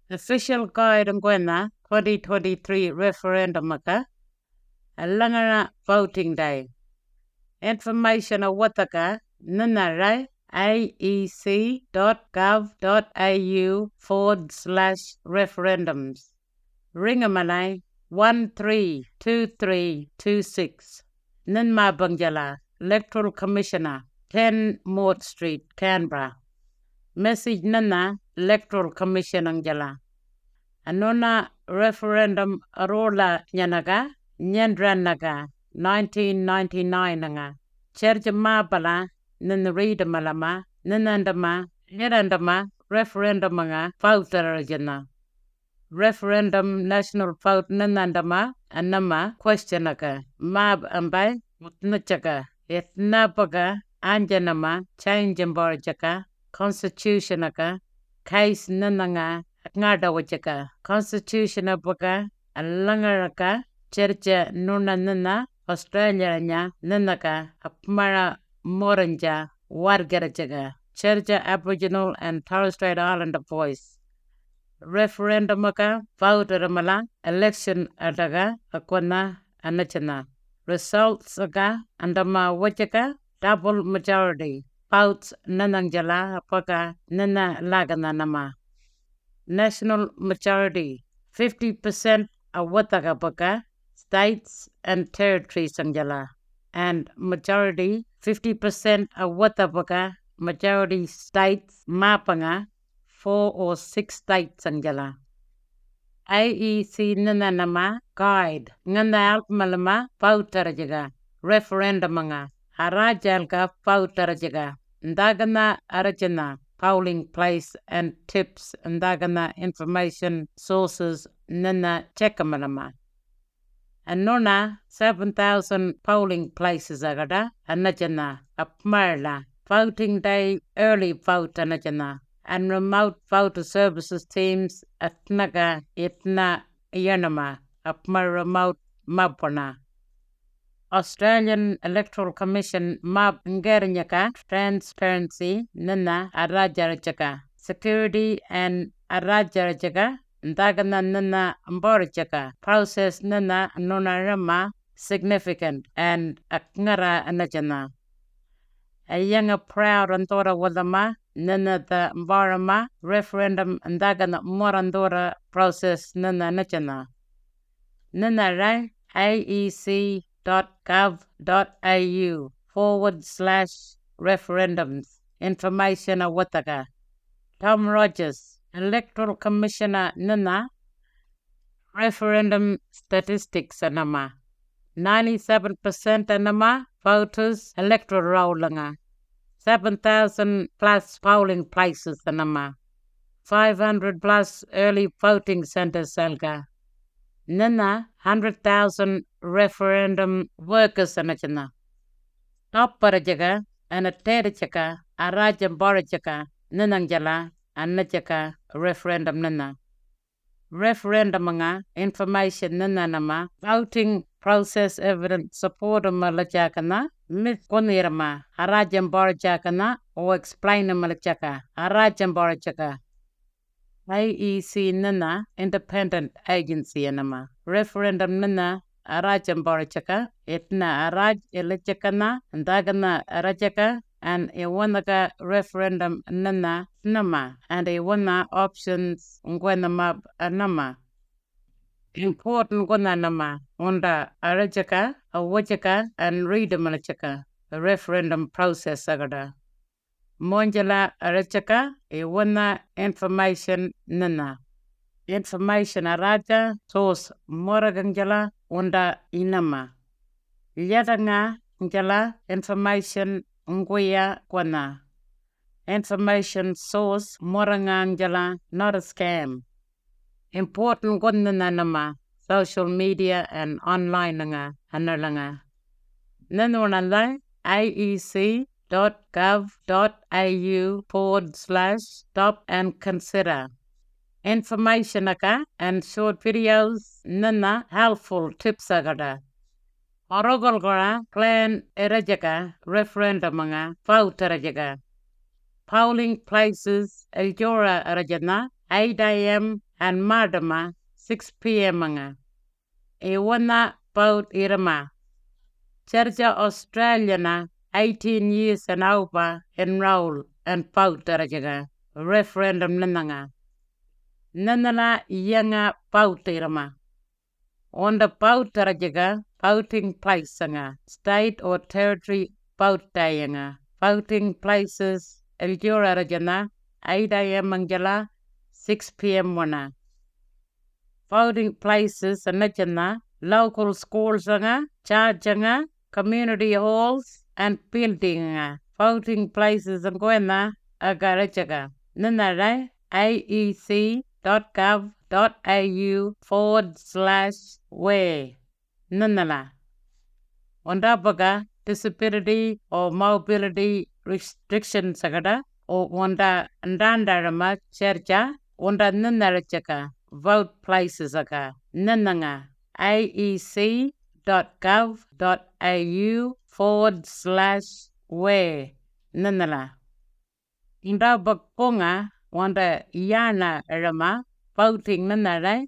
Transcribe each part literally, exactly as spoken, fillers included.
Official guide ngwena twenty twenty-three referendum ka alangana voting day. Information awataka nanarai iec.gov.au forward slash referendums. Ringamalai one three two three two six. Nanma Bangjala, Electoral Commissioner, ten Mort Street, Canberra. Message Nana, Electoral Commission Angjala. Anona referendum arola nyanaga, nyandranaga, nineteen ninety-nine nga. Cherja mabala, nanarida malama, nanandama, nyarandama, referendum nga, fautarajana. Referendum national vote nanandama, anama, questionaka, mab ambay, mutnachaka, etnapaga, anjanama, changeamborjaka, constitutionaka, case nananga, ngadawachaka, constitution apaga, alangaraka, chercha nunanana, Australia nya, nanaka, apmara moranja, wargarajaga, chercha Aboriginal and Torres Strait Islander voice. Referendum aka vote ramala election adaga akwana anachana results aga andama wachaka double majority votes nanangjala apaka nana lagana nama national majority fifty percent awataga paka states and territories angjala and majority fifty percent awatapaka majority states mapanga four or six states anjala. I E C nananama guide ngandal malama pautarajaga referendum nga harajalga pautarajaga ndagana arajana polling place and tips ndagana information sources nana chekamalama. Anona seven thousand polling places agada anajana apmarla voting day early vote anajana. And remote voter services teams at Naga Itna Yanama Apma remote Mapona. Australian Electoral Commission Map Ngerinyaka Transparency Nana Arajarachaka Security and Arajarachaka Ndagana Nana Mborachaka Process Nana Nonarama Significant and Aknara Anajana. A younger proud Antora Wadama Nana the Mbarama referendum Ndagana Morandora process Nana Nachana. Nana Rai iec.gov.au forward slash referendums. Information Awataka. Tom Rogers, Electoral Commissioner Nana. Referendum statistics Anama. ninety-seven percent Anama voters electoral rollanga. seven thousand plus polling places Anama. five hundred plus early voting centers Salga. Nana one hundred thousand referendum workers Anachana. Top Parajaga and a Terachaka, Arajam Borachaka, Nanangjala, Anachaka, referendum Nana. Referendum information Nananama, voting process evidence support Malajakana, Miss Konirama, Arajam Borachakana, or explain Malachaka, Arajam Borachaka. I E C Nana, independent agency Anama. Referendum Nana, Arajam Borachaka, Itna Araj Elechakana, Ndagana Arajaka, and Iwanaka referendum Nana Nama, and Iwana options Ngwenamab Anama. Important Gwananama, Unda Arajaka, Awajaka, and Readamalachaka, the referendum process Sagada. Monjala Arachaka, Iwana information Nana. Information Araja, source Moraganjala, Unda Inama. Yadanga, Njala, information Nguya Kwana. Information source Moranganjala, not a scam. Important Gwananama, social media and online nga analanga. Nanonalai iec.gov.au forward slash stop and consider. Information aka and short videos nana helpful tips agada. Orogolgora plan erajaka referendum nga vote polling places Eljora Arajana eight a m and madama six p.m. nga. Ewana paut irama. Churcha Australia na eighteen years and over enroll and paut tarajaga. Referendum nananga. Nanana yanga paut irama. On the paut tarajaga, pouting place nga. State or territory paut tayanga. Pouting places Eljura rajana eight a.m. mangjala six p.m. wana. Voting places anajana local schools nga, church nga, community halls and building nga. Voting places ngwena agarajaga. Nanara aec.gov.au forward slash way. Nanala. Ondabaga disability or mobility restrictions sagada o onda ndandarama chercha onda nanarachaka vote places aga nananga aec.gov.au forward slash way nanala indabakonga onda yana rama voting nanara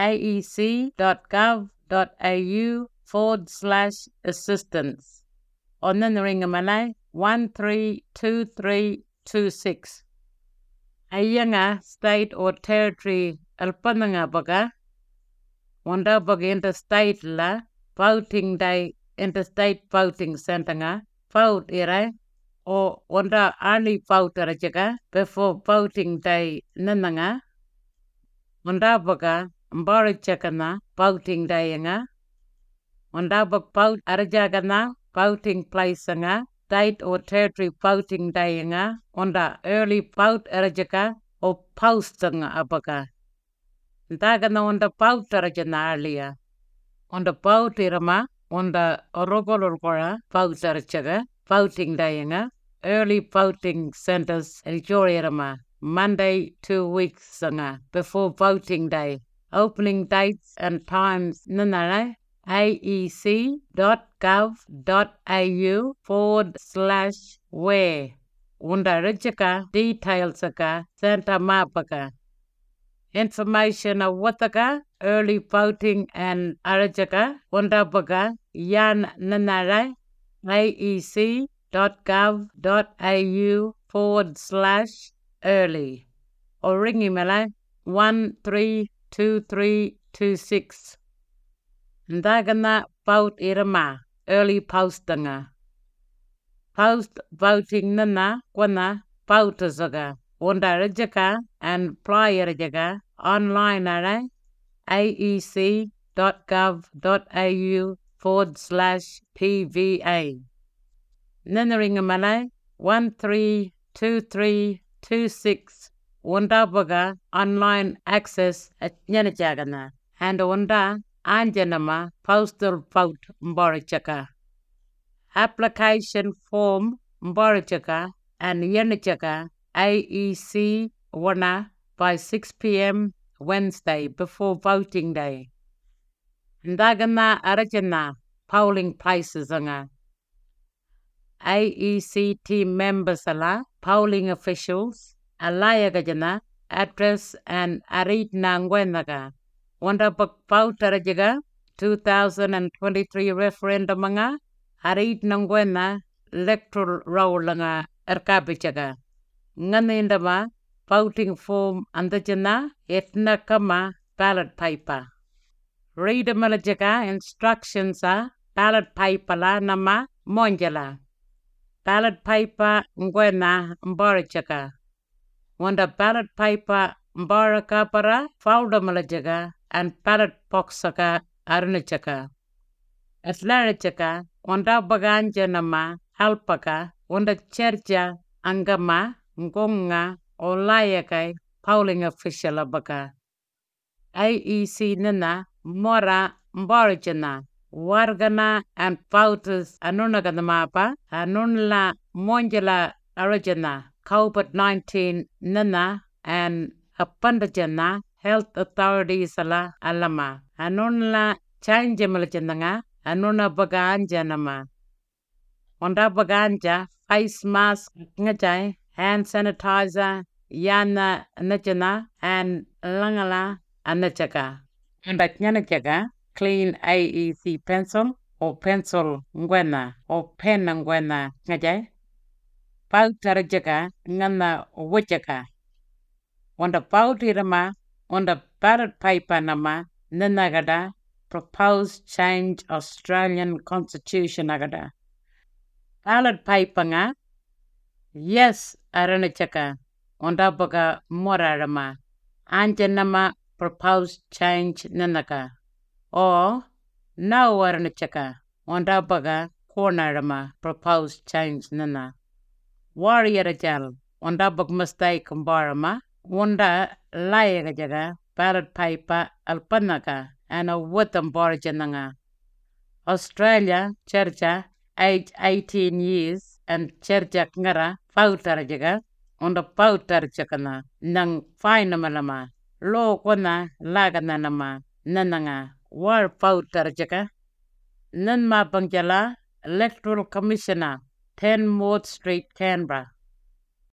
aec.gov.au forward slash assistance on nanringamalai one three two three two six. Ayanga state or territory alpananga baga. Wanda baga interstate la voting day interstate voting center nga vote irai o wanda early vote rajaga before voting day nananga. Wanda baga mbarachakana voting day nga. Wanda baga vote arajagana voting place nga. State or territory voting day nga onda early vote arajaka o post nga abaka. Daga na onda vote arajana earlier. Onda vote irama onda orogolorgora vote arajaga voting day nga early voting centers eljorama Monday two weeks nga before voting day. Opening dates and times nanara aec.gov.au forward slash way. Unda rajaka details aka Santa Mapaka. Information of wataka early voting and arajaka unda baga yan nanara aec.gov.au forward slash early. Or ring email one three two three two six. Ndagana vote irama early postanga. Post voting nana kwana votazaga. Onda rajaka and playerajaga online ara aec.gov.au forward slash pva. Nanaringamalai one three two three two six. Onda baga online access at Yanajagana and onda Anjanama postal vote Mborichaka. Application form Mborichaka and Yenichaka A E C Wana by six p.m. Wednesday before voting day. Ndagana Arajana polling places anga. A E C team members ala polling officials alayagajana address and arit nangwenaga. Wanda Pautarajaga two thousand twenty-three referendum nga harit nangwena electoral roll nga erkabichaga. Nganindama voting form andajana etna kama ballot paper. Read malajaga instructions a ballot paper la nama monjala. Ballot paper ngwena mborichaka. Wanda ballot paper mbaraka para folder malajaga and ballot box saka arunachaka. Atlarachaka, wanda baganja nama halpaka, wanda cherja angama, ngonga, olayakai, polling official abaka. A E C nana, mora, mbarajana, wargana and voters anunaganamapa, anunla monjala arajana, COVID nineteen nana and apandajana, health authorities ala alama. Anunla change malajandanga, anuna baganja nama. Onda baganja, face mask ngajai, hand sanitizer, yana nachana and langala anachaka. And that yanachaka clean A E C pencil or pencil ngwena or pen ngwena ngajay. Pautarajaka ngana wachaka. Wanda pautirama wanda ballot paper nama nanagada proposed change Australian Constitution agada. Ballot paper nga yes aranachaka wanda baga morarama anjanama proposed change nanaka or no aranachaka wanda baga cornerama proposed change nana. Warrior jal wanda bag mistake mbarama wanda layaga jaga ballot paper alpanaka and a watam borjananga. Australia churcha age eighteen years and churcha ngara pautar jaga wanda pautar chakana nang fine malama lo kona lagana nama nananga war pautar jaga nan ma bangjala electoral commissioner ten Moore Street Canberra